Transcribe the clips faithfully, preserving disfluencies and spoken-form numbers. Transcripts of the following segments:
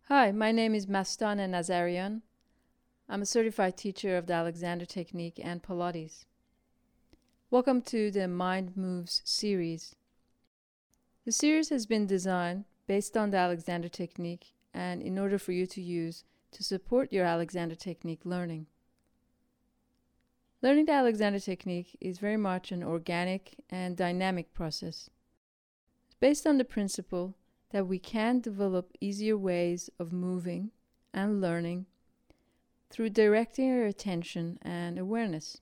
Hi, my name is Mastana Nazarian. I'm a certified teacher of the Alexander Technique and Pilates. Welcome to the Mind Moves series. The series has been designed based on the Alexander Technique and in order for you to use to support your Alexander Technique learning. Learning the Alexander Technique is very much an organic and dynamic process. It's based on the principle that we can develop easier ways of moving and learning through directing our attention and awareness.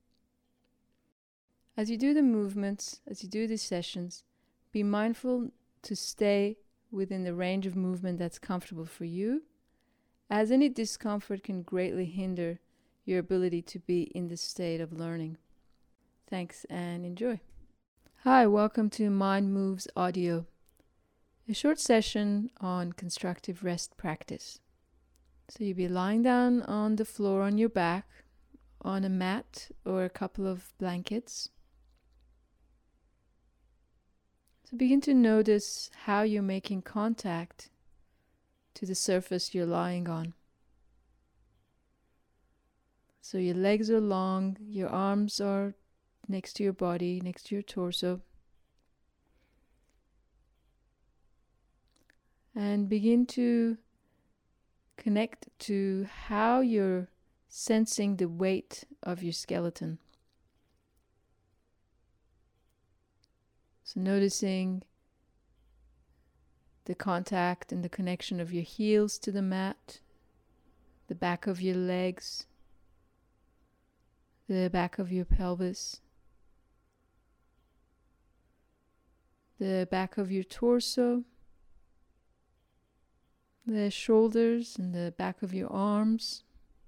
As you do the movements, as you do these sessions, be mindful to stay within the range of movement that's comfortable for you, as any discomfort can greatly hinder your ability to be in the state of learning. Thanks and enjoy. Hi, welcome to Mind Moves Audio, a short session on constructive rest practice. So you'll be lying down on the floor on your back, on a mat or a couple of blankets. So begin to notice how you're making contact to the surface you're lying on. So your legs are long, your arms are next to your body, next to your torso. And begin to connect to how you're sensing the weight of your skeleton. So noticing the contact and the connection of your heels to the mat, the back of your legs, the back of your pelvis, the back of your torso, the shoulders and the back of your arms,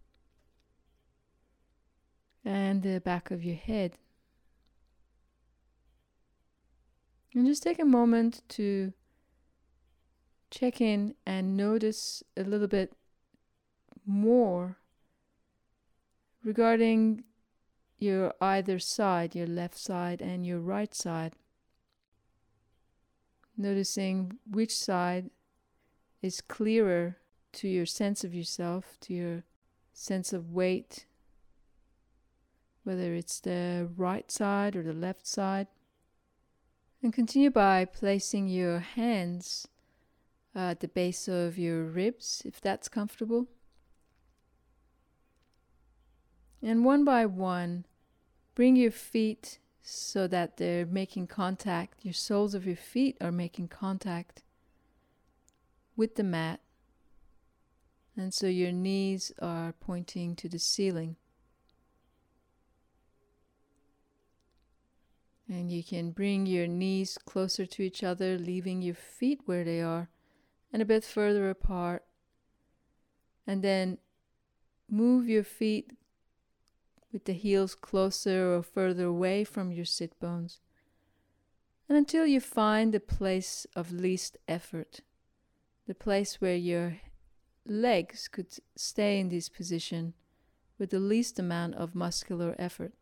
and the back of your head. And just take a moment to check in and notice a little bit more regarding your either side, your left side and your right side. Noticing which side is clearer to your sense of yourself, to your sense of weight, whether it's the right side or the left side. And continue by placing your hands at the base of your ribs, if that's comfortable. And one by one, bring your feet so that they're making contact, your soles of your feet are making contact with the mat, and so your knees are pointing to the ceiling. And you can bring your knees closer to each other, leaving your feet where they are and a bit further apart. And then move your feet with the heels closer or further away from your sit bones, and until you find the place of least effort, the place where your legs could stay in this position with the least amount of muscular effort.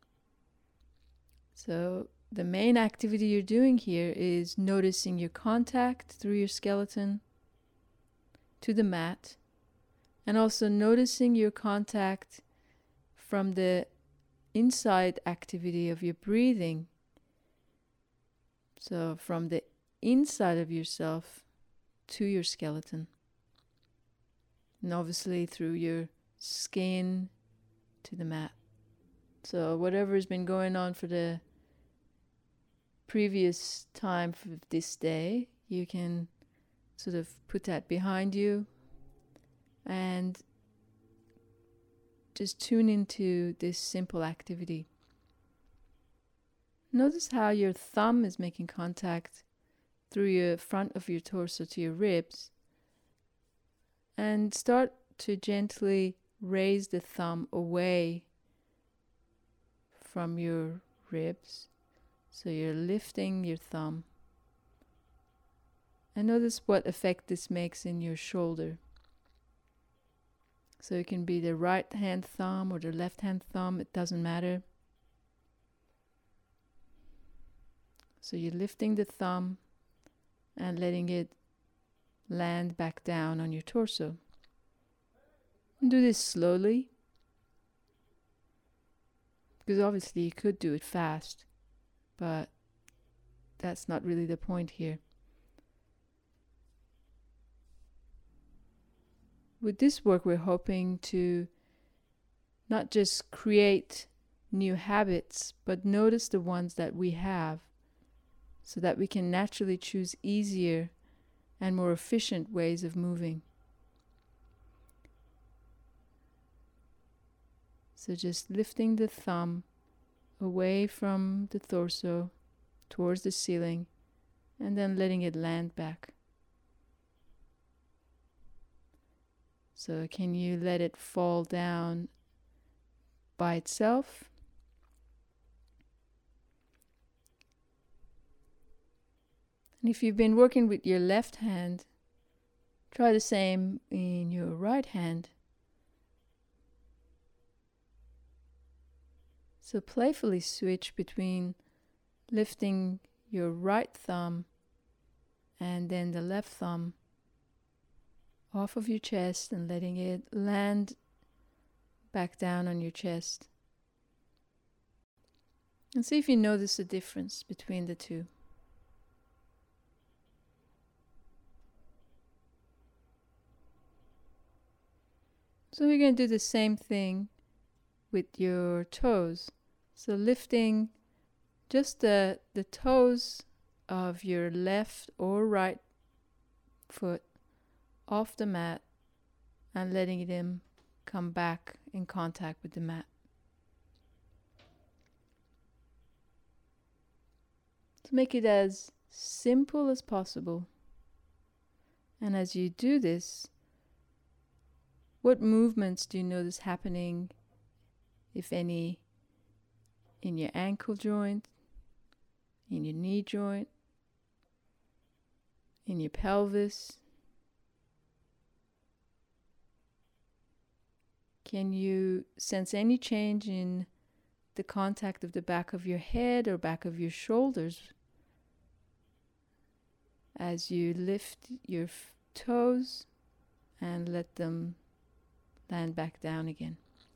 So the main activity you're doing here is noticing your contact through your skeleton to the mat, and also noticing your contact from the inside activity of your breathing. So from the inside of yourself to your skeleton, and obviously through your skin to the mat. So whatever has been going on for the previous time for this day, you can sort of put that behind you and just tune into this simple activity. Notice how your thumb is making contact through your front of your torso to your ribs, and start to gently raise the thumb away from your ribs. So you're lifting your thumb, and notice what effect this makes in your shoulder. So it can be the right hand thumb or the left hand thumb, it doesn't matter. So you're lifting the thumb and letting it land back down on your torso. And do this slowly, because obviously you could do it fast, but that's not really the point here. With this work, we're hoping to not just create new habits, but notice the ones that we have, so that we can naturally choose easier and more efficient ways of moving. So just lifting the thumb away from the torso towards the ceiling, and then letting it land back. So can you let it fall down by itself? And if you've been working with your left hand, try the same in your right hand. So playfully switch between lifting your right thumb and then the left thumb off of your chest and letting it land back down on your chest. And see if you notice the difference between the two. So we're going to do the same thing with your toes. So lifting just the, the toes of your left or right foot off the mat and letting them come back in contact with the mat. To make it as simple as possible. And as you do this, what movements do you notice happening, if any, in your ankle joint, in your knee joint, in your pelvis? Can you sense any change in the contact of the back of your head or back of your shoulders as you lift your f- toes and let them land back down again?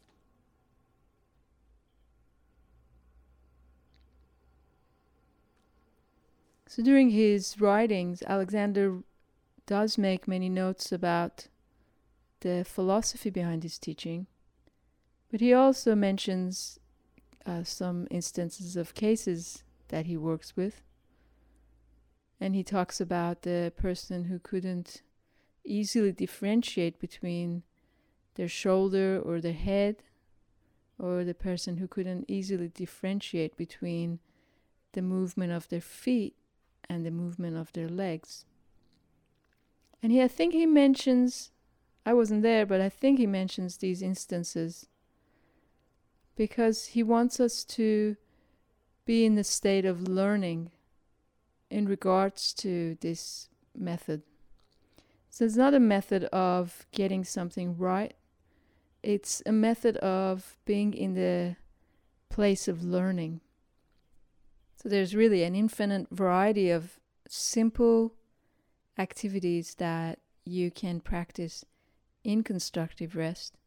So during his writings, Alexander does make many notes about the philosophy behind his teaching, but he also mentions uh, some instances of cases that he works with. And he talks about the person who couldn't easily differentiate between their shoulder or their head, or the person who couldn't easily differentiate between the movement of their feet and the movement of their legs. And he, I think he mentions, I wasn't there, but I think he mentions these instances because he wants us to be in the state of learning in regards to this method. So it's not a method of getting something right. It's a method of being in the place of learning. So there's really an infinite variety of simple activities that you can practice in constructive rest.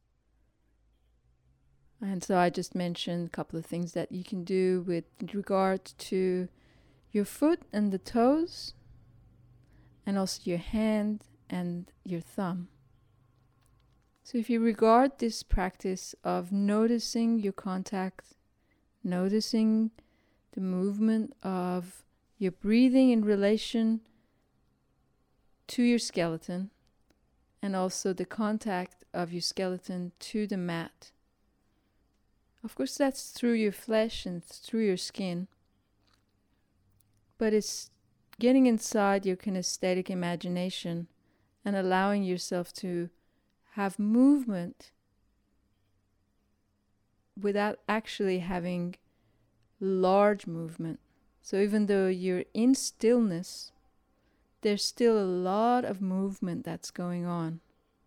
And so I just mentioned a couple of things that you can do with regard to your foot and the toes, and also your hand and your thumb. So if you regard this practice of noticing your contact, noticing the movement of your breathing in relation to your skeleton, and also the contact of your skeleton to the mat. Of course, that's through your flesh and through your skin, but it's getting inside your kinesthetic imagination and allowing yourself to have movement without actually having large movement. So even though you're in stillness, there's still a lot of movement that's going on.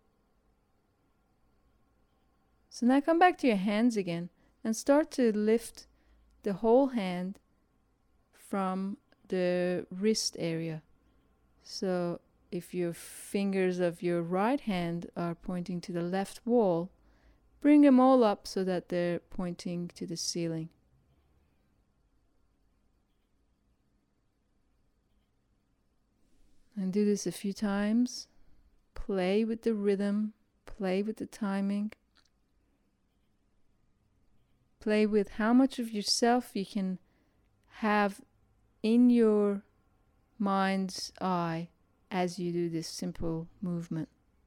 So now come back to your hands again and start to lift the whole hand from the wrist area. So if your fingers of your right hand are pointing to the left wall, bring them all up so that they're pointing to the ceiling. And do this a few times. Play with the rhythm, play with the timing. Play with how much of yourself you can have in your mind's eye as you do this simple movement.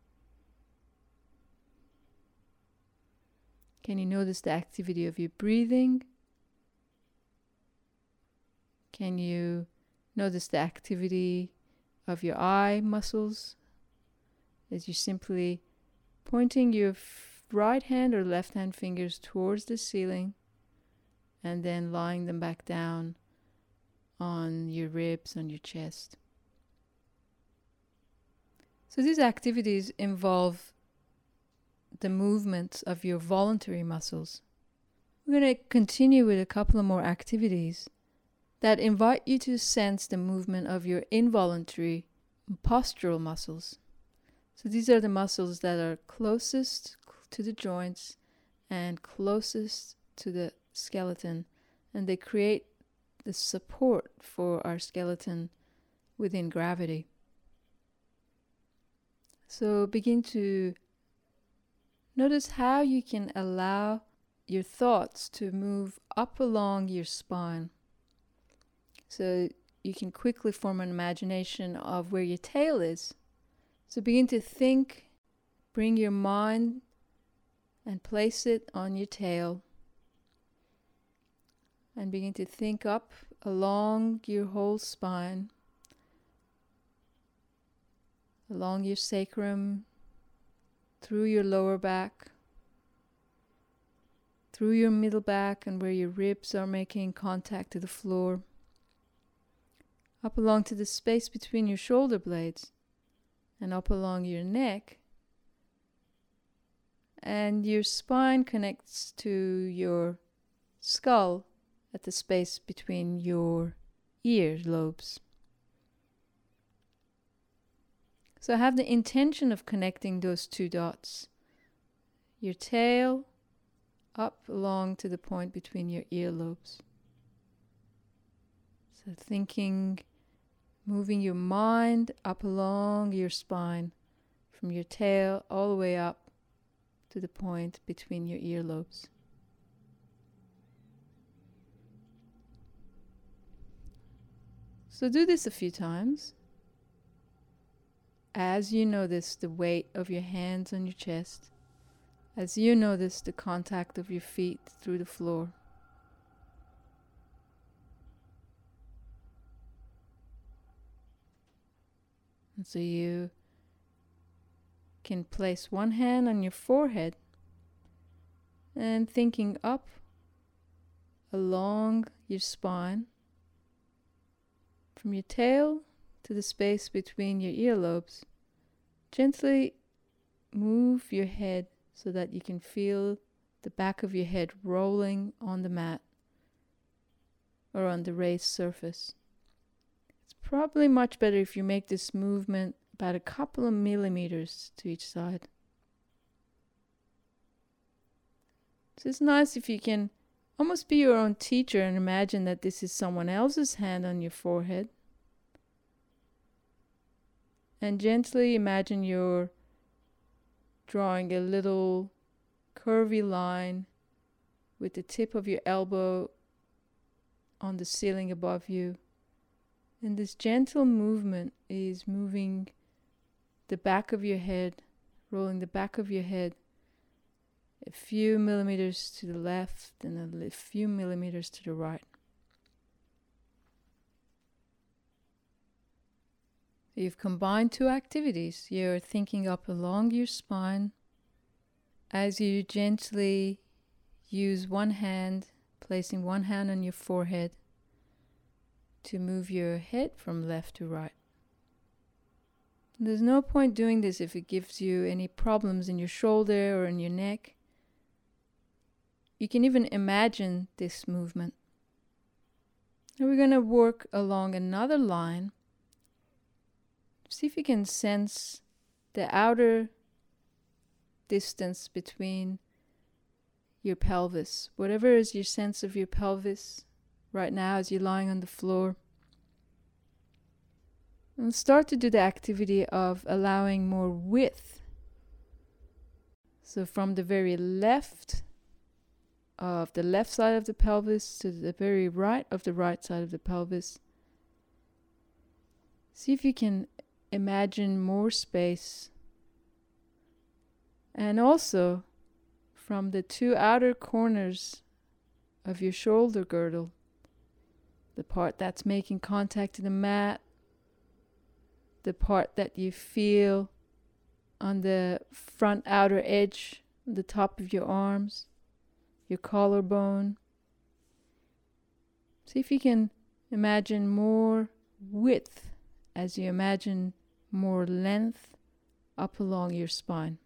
Can you notice the activity of your breathing? Can you notice the activity of your eye muscles as you're simply pointing your f- right hand or left hand fingers towards the ceiling and then lying them back down on your ribs, on your chest. So these activities involve the movements of your voluntary muscles. We're going to continue with a couple of more activities that invite you to sense the movement of your involuntary postural muscles. So these are the muscles that are closest to the joints and closest to the skeleton, and they create the support for our skeleton within gravity. So begin to notice how you can allow your thoughts to move up along your spine. So you can quickly form an imagination of where your tail is. So begin to think, bring your mind and place it on your tail. And begin to think up along your whole spine, along your sacrum, through your lower back, through your middle back and where your ribs are making contact to the floor, up along to the space between your shoulder blades, and up along your neck. And your spine connects to your skull at the space between your ear lobes. So have the intention of connecting those two dots. Your tail up along to the point between your earlobes. So thinking, moving your mind up along your spine from your tail all the way up to the point between your earlobes. So do this a few times. As you notice the weight of your hands on your chest, as you notice the contact of your feet through the floor. And so you can place one hand on your forehead and thinking up along your spine from your tail to the space between your earlobes. Gently move your head so that you can feel the back of your head rolling on the mat or on the raised surface. It's probably much better if you make this movement about a couple of millimeters to each side. So it's nice if you can almost be your own teacher and imagine that this is someone else's hand on your forehead. And gently imagine you're drawing a little curvy line with the tip of your elbow on the ceiling above you. And this gentle movement is moving the back of your head, rolling the back of your head a few millimeters to the left and a few millimeters to the right. You've combined two activities. You're thinking up along your spine as you gently use one hand, placing one hand on your forehead to move your head from left to right. There's no point doing this if it gives you any problems in your shoulder or in your neck. You can even imagine this movement. And we're going to work along another line See if you can sense the outer distance between your pelvis. Whatever is your sense of your pelvis right now as you're lying on the floor. And start to do the activity of allowing more width. So from the very left of the left side of the pelvis to the very right of the right side of the pelvis. See if you can imagine more space. And also from the two outer corners of your shoulder girdle, the part that's making contact to the mat, the part that you feel on the front outer edge, the top of your arms, your collarbone. See if you can imagine more width as you imagine more length up along your spine.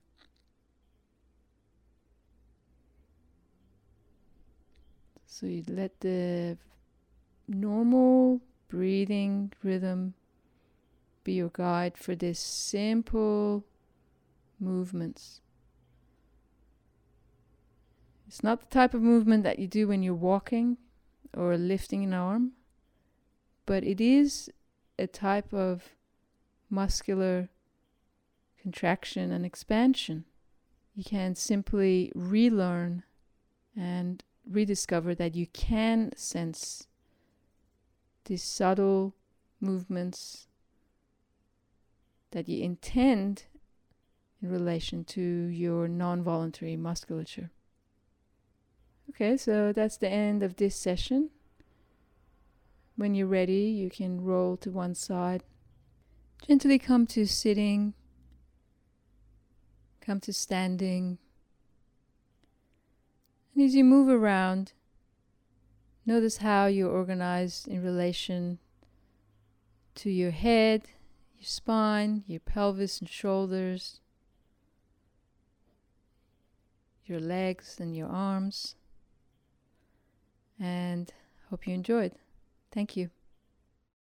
So you let the normal breathing rhythm be your guide for this simple movements. It's not the type of movement that you do when you're walking or lifting an arm, but it is a type of muscular contraction and expansion. You can simply relearn and rediscover that you can sense these subtle movements that you intend in relation to your non-voluntary musculature. Okay, so that's the end of this session. When you're ready, you can roll to one side. Gently come to sitting, come to standing. And as you move around, notice how you're organized in relation to your head, your spine, your pelvis and shoulders, your legs and your arms. And hope you enjoyed. Thank you.